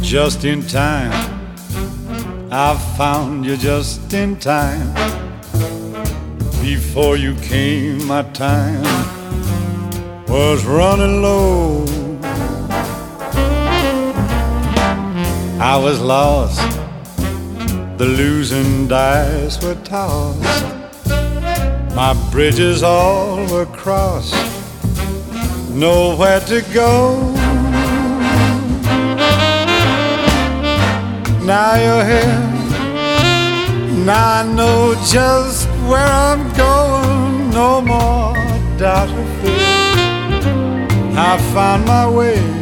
just in time. I found you just in time. Before you came, my time was running low. I was lost, the losing dice were tossed. My bridges all were crossed, nowhere to go. Now you're here, now I know just where I'm going. No more doubt or fear, I found my way